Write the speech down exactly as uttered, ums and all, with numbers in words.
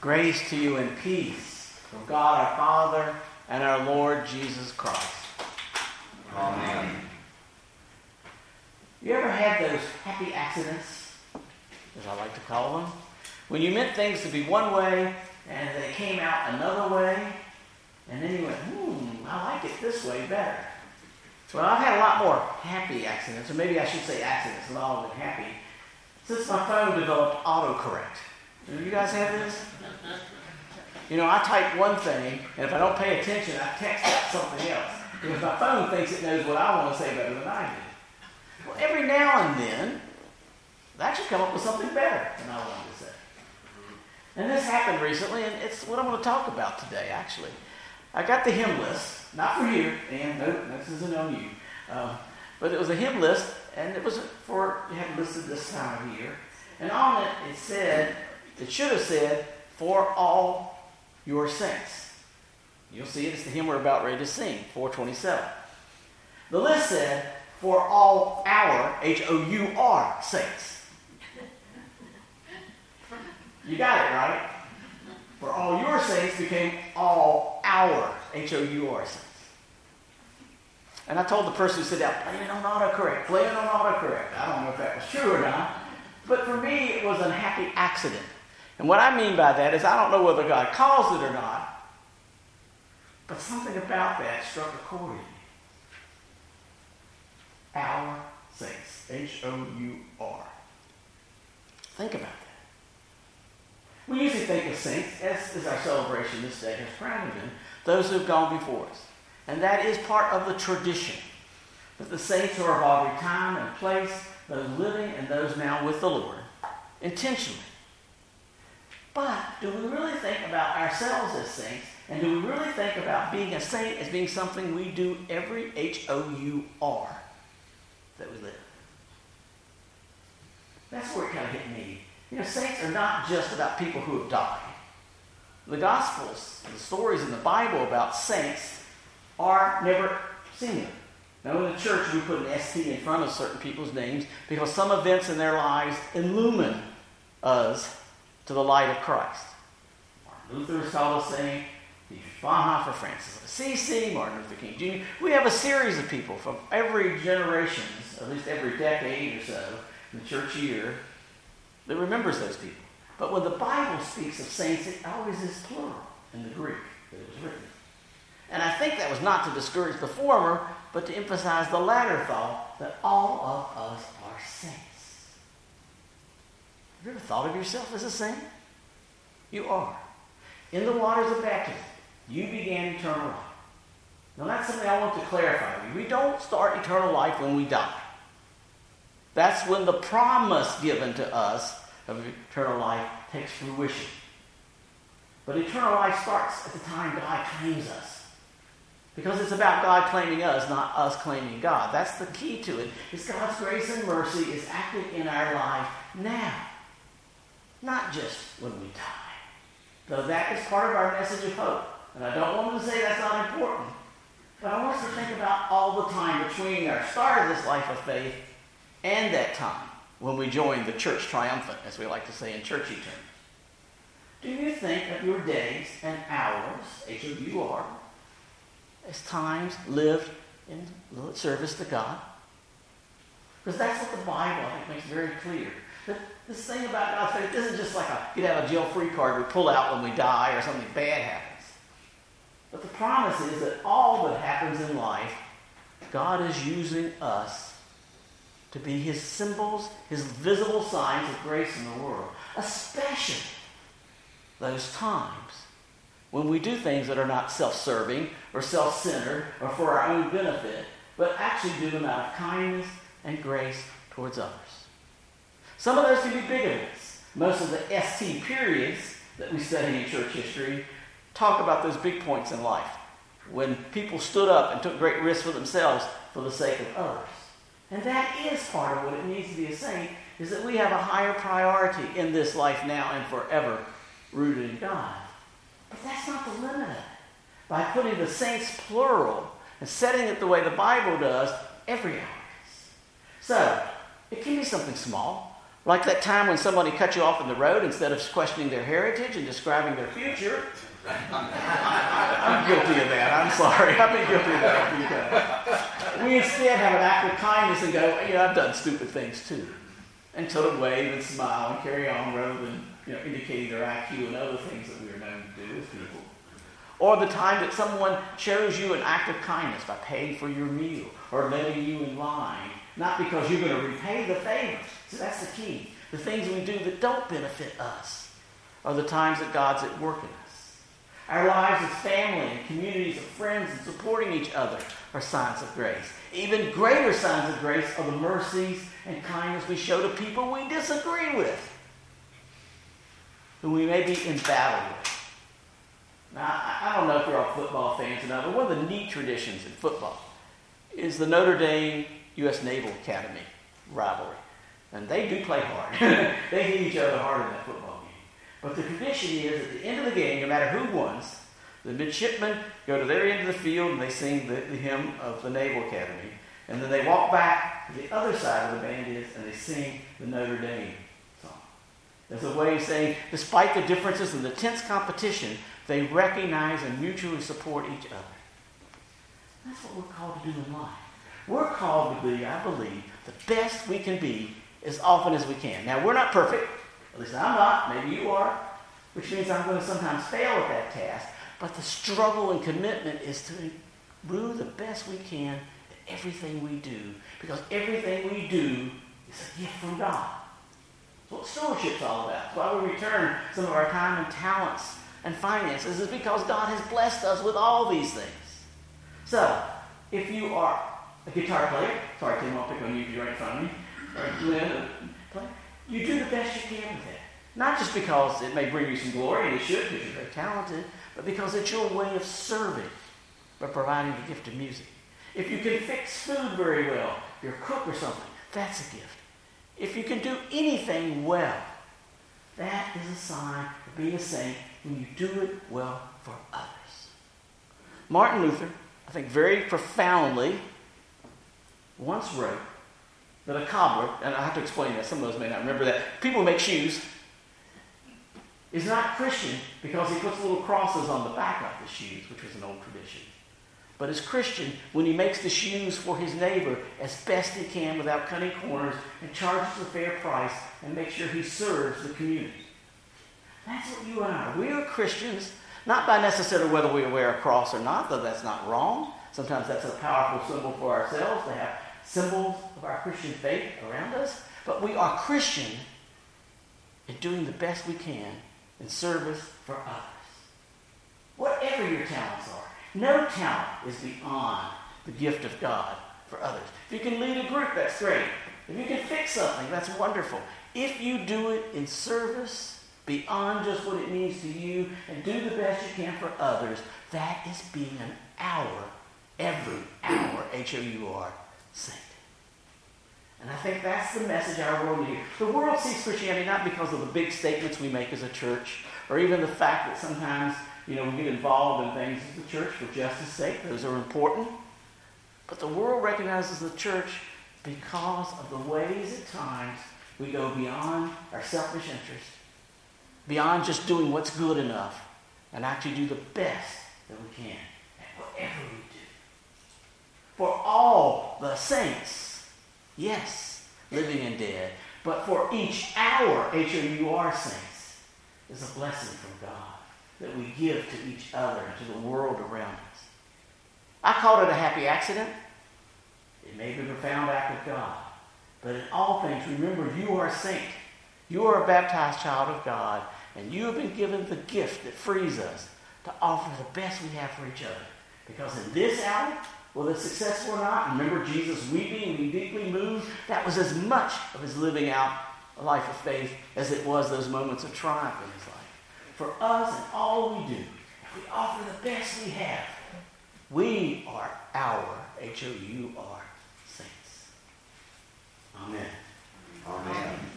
Grace to you and peace from God our Father and our Lord Jesus Christ. Amen. You ever had those happy accidents, as I like to call them, when you meant things to be one way and they came out another way, and then you went, hmm, I like it this way better. Well, I've had a lot more happy accidents, or maybe I should say accidents, not all of them happy, since my phone developed autocorrect. Do you guys have this? You know, I type one thing, and if I don't pay attention, I text out something else. Because my phone thinks it knows what I want to say better than I do. Well, every now and then, I actually come up with something better than I wanted to say. And this happened recently, and it's what I'm going to talk about today, actually. I got the hymn list, not for you, and no, this isn't on you. Um, but it was a hymn list, and it was for, you have it listed this time of year. And on it, it said, it should have said, for all your saints. You'll see it, it's the hymn we're about ready to sing, four twenty-seven. The list said, for all our, H O U R, saints. You got it, right? For all your saints became all our, H O U R, saints. And I told the person who said that, blame it on autocorrect, blame it on autocorrect. I don't know if that was true or not. But for me, it was a happy accident. And what I mean by that is I don't know whether God caused it or not, but something about that struck a chord in me. Our saints, H O U R. Think about that. We usually think of saints, as is our celebration this day has crowned them, those who have gone before us. And that is part of the tradition. That the saints are of all time and place, those living and those now with the Lord, intentionally. But do we really think about ourselves as saints? And do we really think about being a saint as being something we do every H O U R that we live? That's where it kind of hit me. You know, saints are not just about people who have died. The Gospels, the stories in the Bible about saints are never singular. Now in the church we put an S T in front of certain people's names because some events in their lives illumine us to the light of Christ. Martin Luther is called a saint. Bonhoeffer, Francis of Assisi, Martin Luther King Junior We have a series of people from every generation, at least every decade or so, in the church year, that remembers those people. But when the Bible speaks of saints, it always is plural in the Greek that it was written. And I think that was not to discourage the former, but to emphasize the latter thought that all of us are saints. Have you ever thought of yourself as a saint? You are. In the waters of baptism, you began eternal life. Now that's something I want to clarify with you. We don't start eternal life when we die. That's when the promise given to us of eternal life takes fruition. But eternal life starts at the time God claims us. Because it's about God claiming us, not us claiming God. That's the key to it, is God's grace and mercy is active in our life now. Not just when we die. Though that is part of our message of hope. And I don't want to say that's not important. But I want us to think about all the time between our start of this life of faith and that time when we join the church triumphant, as we like to say in churchy terms. Do you think of your days and hours, H O U R, as times lived in service to God? Because that's what the Bible, I think, makes very clear. That this thing about God's faith isn't just like a, you'd have a jail-free card we pull out when we die or something bad happens. But the promise is that all that happens in life, God is using us to be his symbols, his visible signs of grace in the world. Especially those times when we do things that are not self-serving or self-centered or for our own benefit, but actually do them out of kindness and grace towards others. Some of those can be big events. Most of the S T periods that we study in church history talk about those big points in life when people stood up and took great risks for themselves for the sake of others. And that is part of what it means to be a saint, is that we have a higher priority in this life now and forever rooted in God. But that's not the limit of it. By putting the saints plural and setting it the way the Bible does, every hour is. So, it can be something small, Like that time when somebody cut you off in the road instead of questioning their heritage and describing their future. I'm guilty of that. I'm sorry. I've been guilty of that a few times. We instead have an act of kindness and go, you know, I've done stupid things too. And sort of wave and smile and carry on rather than, you know, indicating their I Q and other things that we are known to do with people. Or the time that someone shows you an act of kindness by paying for your meal or letting you in line, not because you're going to repay the favors. So that's the key. The things we do that don't benefit us are the times that God's at work in us. Our lives as family and communities of friends and supporting each other are signs of grace. Even greater signs of grace are the mercies and kindness we show to people we disagree with, who we may be in battle with. Now, I don't know if you're all football fans or not, but one of the neat traditions in football is the Notre Dame U S Naval Academy rivalry. And they do play hard. They hit each other hard in that football game. But the tradition is, at the end of the game, no matter who wins, the midshipmen go to their end of the field and they sing the, the hymn of the Naval Academy. And then they walk back to the other side of the band is, and they sing the Notre Dame song. As a way of saying, despite the differences and the tense competition, they recognize and mutually support each other. That's what we're called to do in life. We're called to be, I believe, the best we can be as often as we can. Now, we're not perfect. At least I'm not. Maybe you are. Which means I'm going to sometimes fail at that task. But the struggle and commitment is to do the best we can at everything we do. Because everything we do is a gift from God. That's what stewardship's all about. That's why we return some of our time and talents and finances, is because God has blessed us with all these things. So, if you are a guitar player, sorry Tim, I'll pick on you because you're right in front of me, or Glenn, play, you do the best you can with it. Not just because it may bring you some glory, and it should because you're very talented, but because it's your way of serving by providing the gift of music. If you can fix food very well, you're a cook or something, that's a gift. If you can do anything well, that is a sign of being a saint when you do it well for others. Martin Luther, I think very profoundly, once wrote that a cobbler, and I have to explain that, some of those may not remember that, people who make shoes, is not Christian because he puts little crosses on the back of the shoes, which was an old tradition. But is Christian when he makes the shoes for his neighbor as best he can without cutting corners and charges a fair price and makes sure he serves the community. That's what you and I are. We are Christians, not by necessarily whether we wear a cross or not, though that's not wrong. Sometimes that's a powerful symbol for ourselves to have symbols of our Christian faith around us. But we are Christian in doing the best we can in service for others. Whatever your talents are. No talent is beyond the gift of God for others. If you can lead a group, that's great. If you can fix something, that's wonderful. If you do it in service beyond just what it means to you and do the best you can for others, that is being an hour, every hour, H O U R, saint. And I think that's the message our world needs. The world sees Christianity not because of the big statements we make as a church, or even the fact that sometimes, you know, we get involved in things as a church for justice sake. Those are important. But the world recognizes the church because of the ways at times we go beyond our selfish interest, beyond just doing what's good enough, and actually do the best that we can at whatever we do. For all the saints, yes, living and dead, but for each our H O U R saints is a blessing from God that we give to each other and to the world around us. I called it a happy accident. It may be a profound act of God. But in all things, remember, you are a saint. You are a baptized child of God, and you have been given the gift that frees us to offer the best we have for each other. Because in this hour, whether it's successful or not, remember Jesus weeping and being deeply moved, that was as much of his living out a life of faith as it was those moments of triumph in his life. For us and all we do, if we offer the best we have, we are our H O U R saints. Amen. Amen.